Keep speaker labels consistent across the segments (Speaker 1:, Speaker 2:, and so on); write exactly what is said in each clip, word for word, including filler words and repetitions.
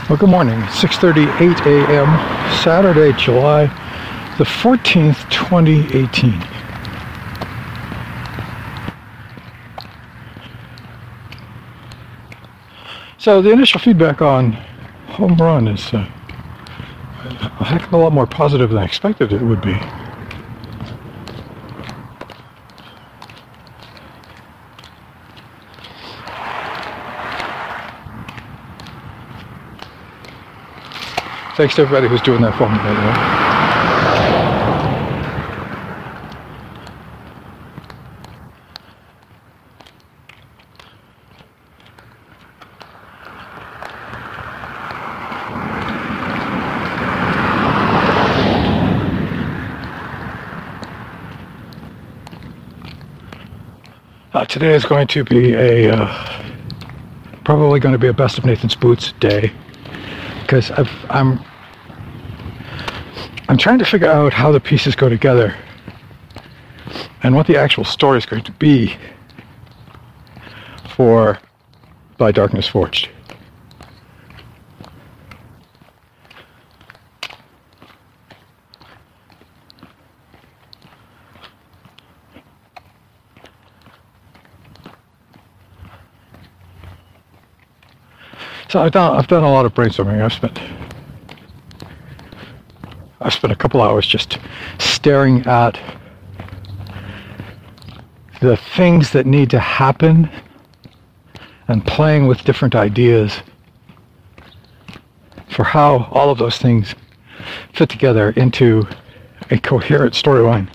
Speaker 1: Well, good morning. six thirty-eight a m Saturday, July the fourteenth, twenty eighteen. So the initial feedback on Home Run is uh, a heck of a lot more positive than I expected it would be. Thanks to everybody who's doing that for me, by the way. Uh, today is going to be a, uh, probably going to be a Best of Nathan's Boots day, because I've, I'm, I'm trying to figure out how the pieces go together and what the actual story is going to be for By Darkness Forged. So I've done, I've done a lot of brainstorming. I've spent I've spent a couple hours just staring at the things that need to happen and playing with different ideas for how all of those things fit together into a coherent storyline.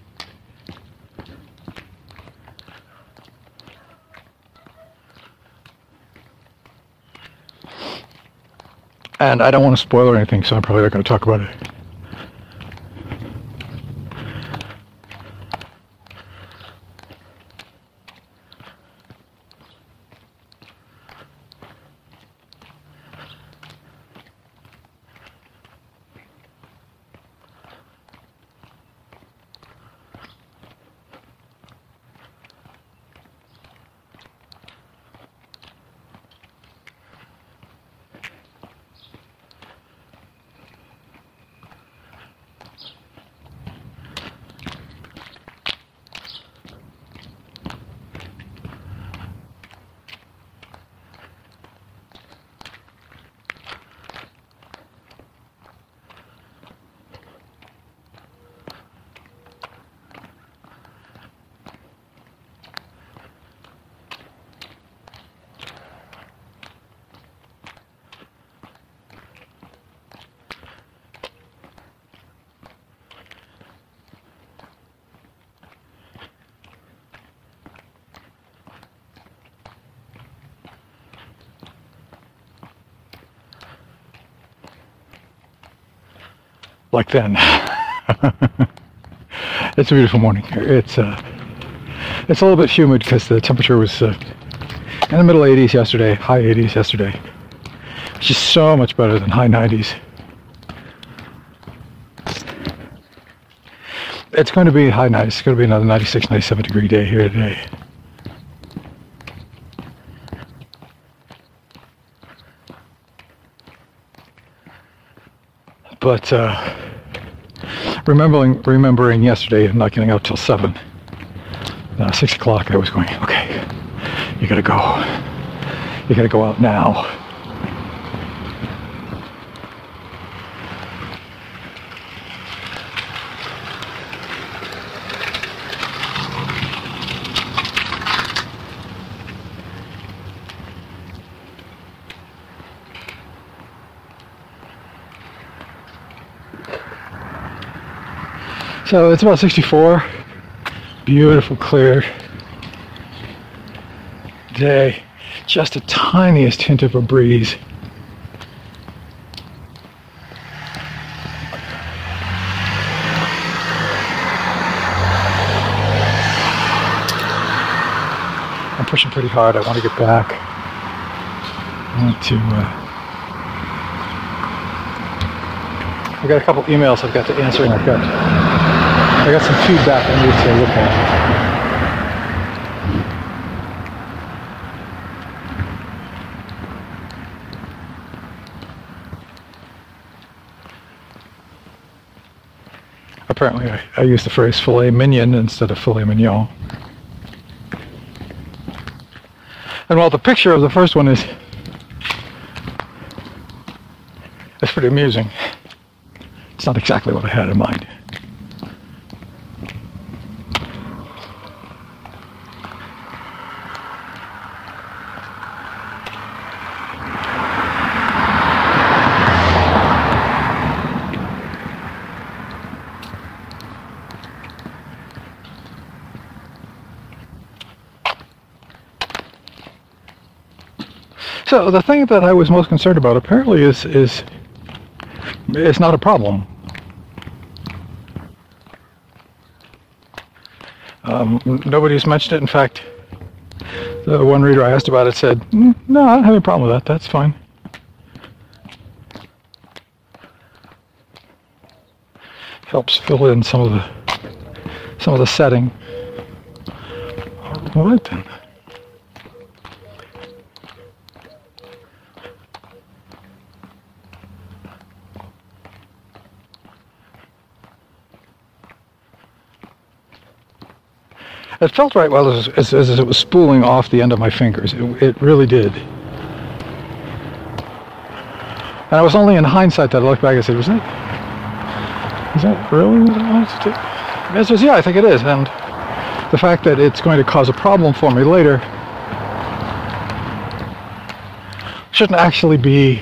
Speaker 1: And I don't want to spoil anything, so I'm probably not going to talk about it. Like then. It's a beautiful morning. It's uh, it's a little bit humid because the temperature was uh, in the middle eighties yesterday, high eighties yesterday. It's just so much better than high nineties. It's going to be high nineties. It's going to be another ninety-six, ninety-seven degree day here today. But uh, remembering remembering yesterday and not getting out till seven, uh, six o'clock, I was going, okay, you gotta go. You gotta go out now. So it's about sixty-four, beautiful, clear day, just the tiniest hint of a breeze. I'm pushing pretty hard. I want to get back. I want to, uh, I've got a couple emails I've got to answer, and I've got I got some feedback I need to look at. apparently I, I used the phrase filet mignon instead of filet mignon. And while the picture of the first one is it's pretty amusing, it's not exactly what I had in mind. So the thing that I was most concerned about apparently is is it's not a problem. Um, nobody's mentioned it. In fact, the one reader I asked about it said, mm, "No, I don't have any problem with that. That's fine." Helps fill in some of the some of the setting. All right then. It felt right while as, as, as it was spooling off the end of my fingers. It, it really did. And I was only in hindsight that I looked back and said, was that, is that really what I wanted to do? The answer is yeah, I think it is. And the fact that it's going to cause a problem for me later shouldn't actually be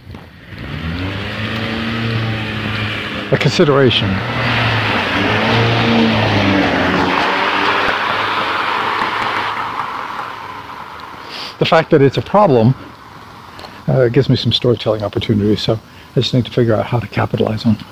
Speaker 1: a consideration. The fact that it's a problem uh, gives me some storytelling opportunities, so I just need to figure out how to capitalize on them.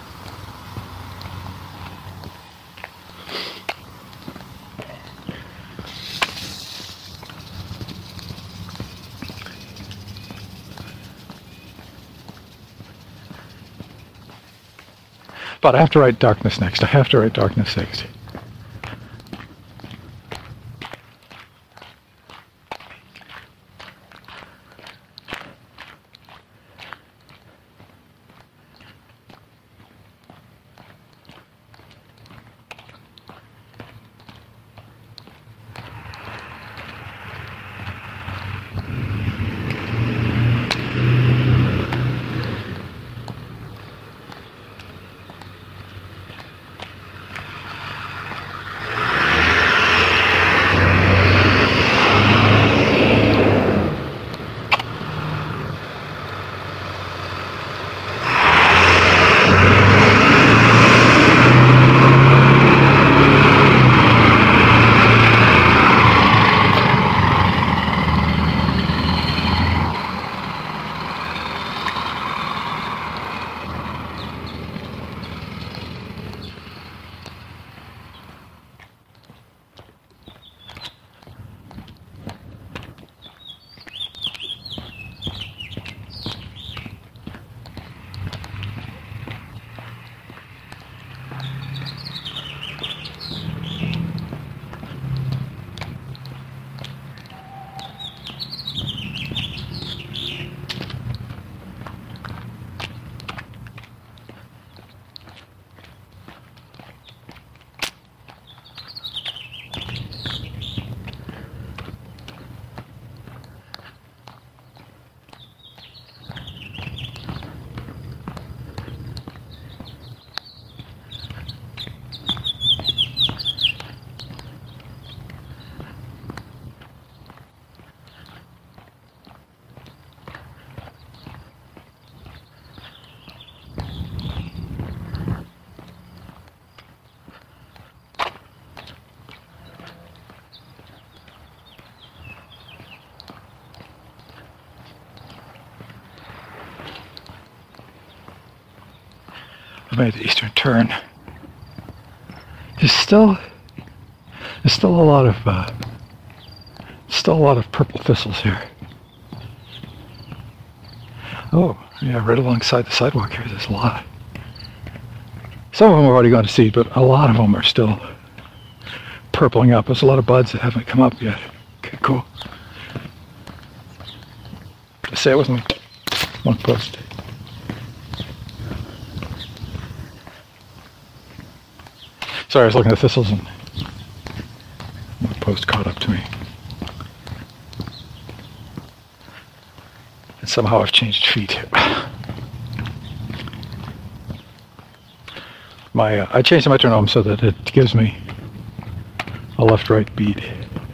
Speaker 1: But I have to write darkness next. I have to write darkness next. I've made the eastern turn. There's still, there's still a lot of, uh, still a lot of purple thistles here. Oh, yeah, right alongside the sidewalk here, there's a lot. Some of them have already gone to seed, but a lot of them are still purpling up. There's a lot of buds that haven't come up yet. Okay, cool. Say it with me. One post. Sorry, I was looking at thistles and the post caught up to me. And somehow I've changed feet. My uh, I changed the metronome so that it gives me a left-right beat.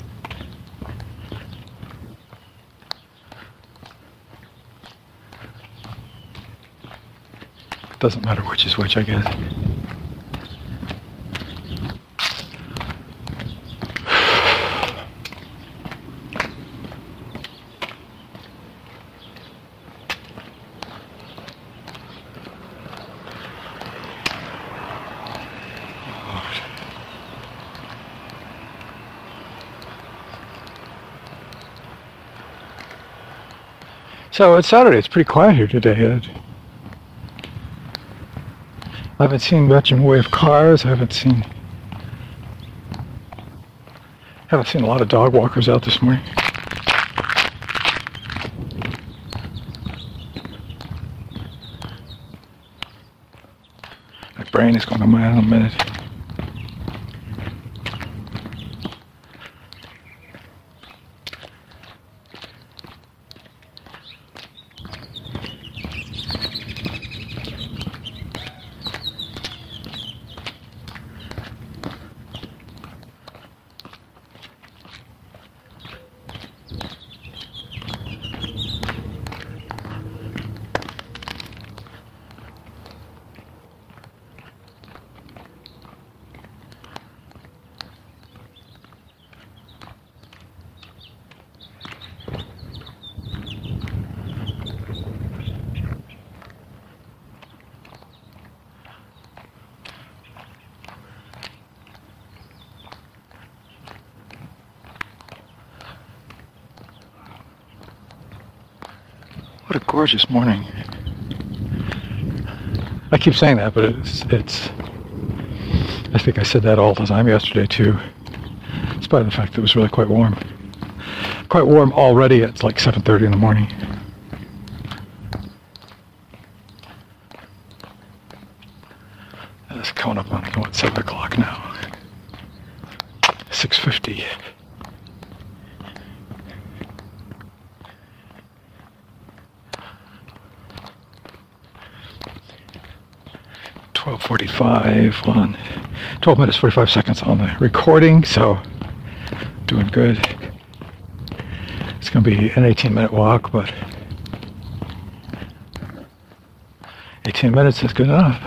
Speaker 1: Doesn't matter which is which, I guess. So it's Saturday. It's pretty quiet here today. I haven't seen much in the way of cars. I haven't seen haven't seen a lot of dog walkers out this morning. My brain is going to mile in a minute. What a gorgeous morning. I keep saying that, but it's, it's, I think I said that all the time yesterday too, despite the fact that it was really quite warm. Quite warm already at like seven thirty in the morning. It's coming up on, what, seven o'clock now. six fifty. twelve forty-five on twelve minutes forty-five seconds on the recording, so doing good. It's going to be an eighteen minute walk, but eighteen minutes is good enough.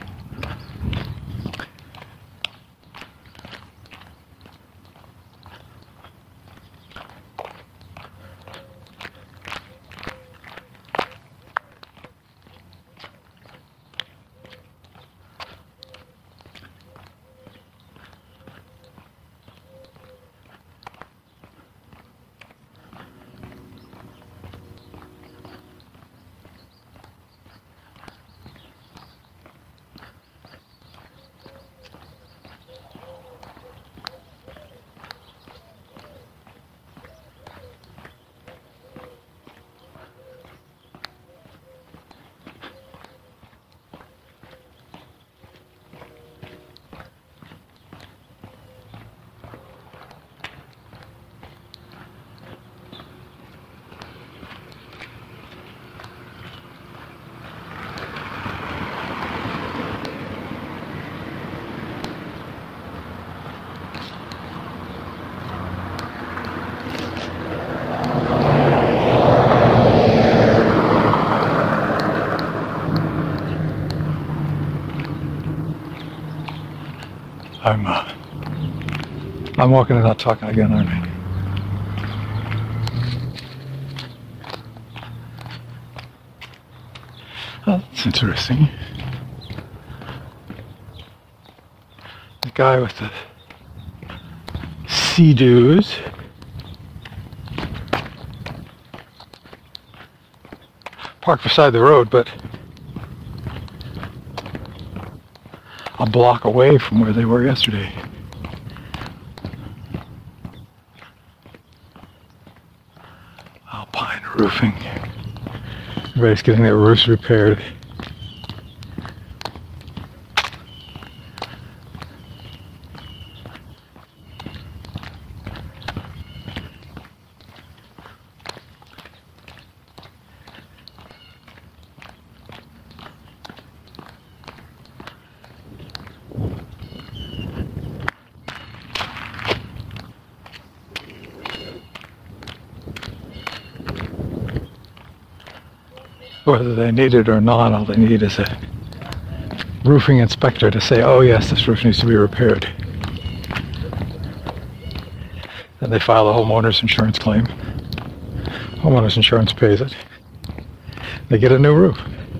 Speaker 1: I'm, uh, I'm walking and not talking again, aren't I? Oh, that's interesting. The guy with the Sea-Doos. Parked beside the road, but a block away from where they were yesterday. Alpine roofing. Everybody's getting their roofs repaired. Whether they need it or not, all they need is a roofing inspector to say, oh yes, this roof needs to be repaired. Then they file a homeowner's insurance claim. Homeowner's insurance pays it. They get a new roof.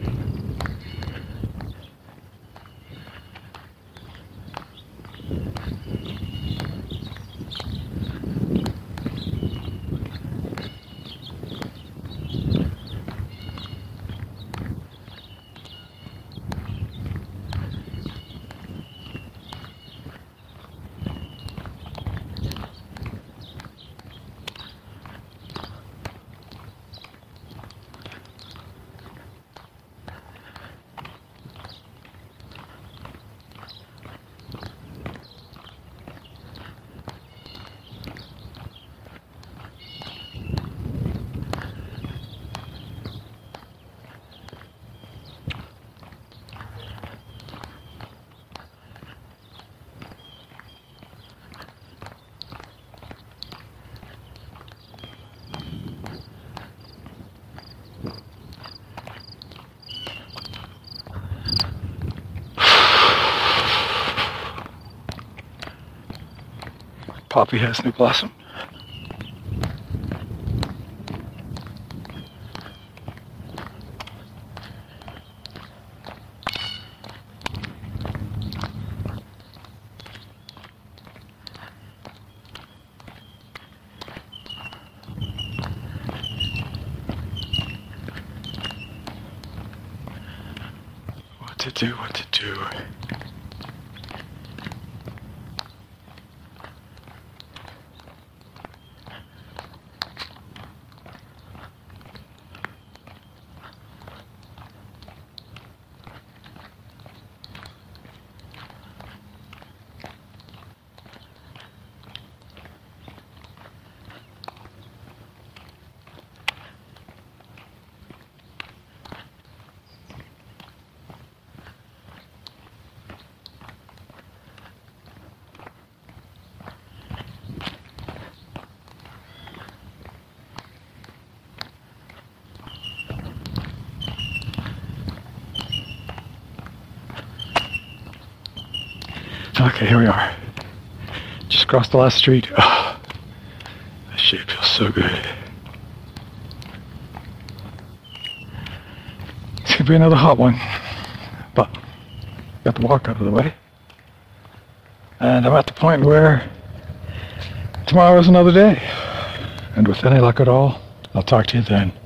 Speaker 1: Poppy has new blossom. What to do, what to do. Okay, here we are. Just crossed the last street. Oh, this shade feels so good. It's gonna be another hot one, but got the walk out of the way. And I'm at the point where tomorrow is another day. And with any luck at all, I'll talk to you then.